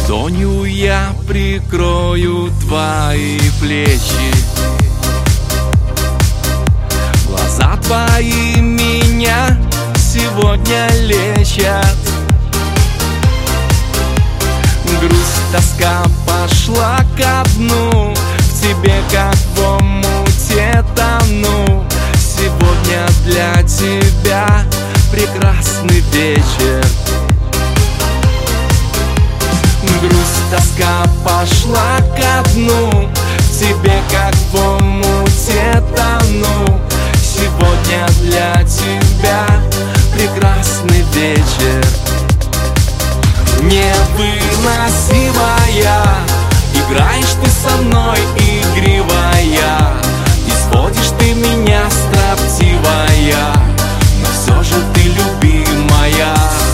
Ладонью я прикрою твои плечи, глаза твои меня сегодня лечат. Грусть, тоска пошла ко дну, в тебе как в омуте тону. Сегодня для тебя прекрасный вечер. Грусть, тоска пошла ко дну, в тебе как в омуте тону. Сегодня для тебя прекрасный вечер. Невыносимая, играешь ты со мной игривая, и сводишь ты меня строптивая, но все же ты любимая.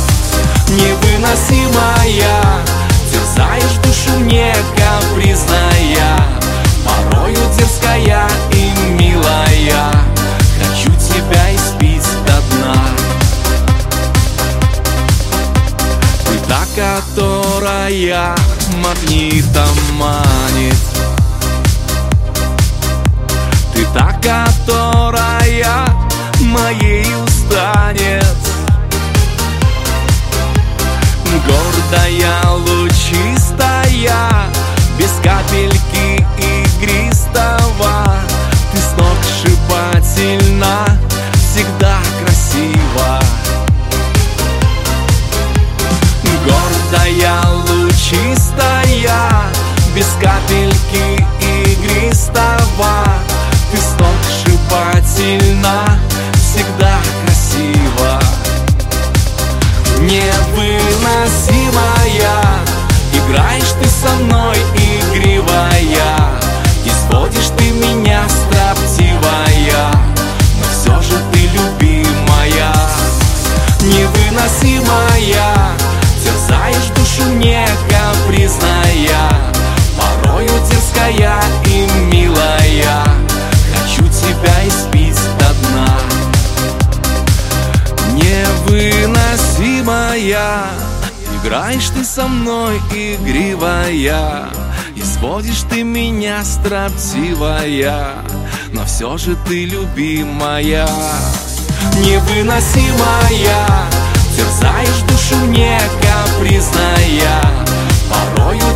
Невыносимая, терзаешь душу мне капризная, порою дерзкая и милая. Хочу тебя испить до дна. Ты та, которая магнитом манит, ты та, которая моею станет. Гордая, лучистая, без капельки игристого, ты сногсшибательна, всегда красива. Гордая, лучистая, без капельки игристого, ты сногсшибательна, всегда красива. Невыносимая, играешь ты со мной игривая, и сводишь ты меня строптивая, но все же ты любимая. Невыносимая, терзаешь душу мне капризная, порою дерзкая и милая. Хочу тебя испить до дна. Невыносимая, играешь ты со мной игривая, и сводишь ты меня строптивая, но все же ты любимая. Невыносимая, терзаешь душу мне капризная, порою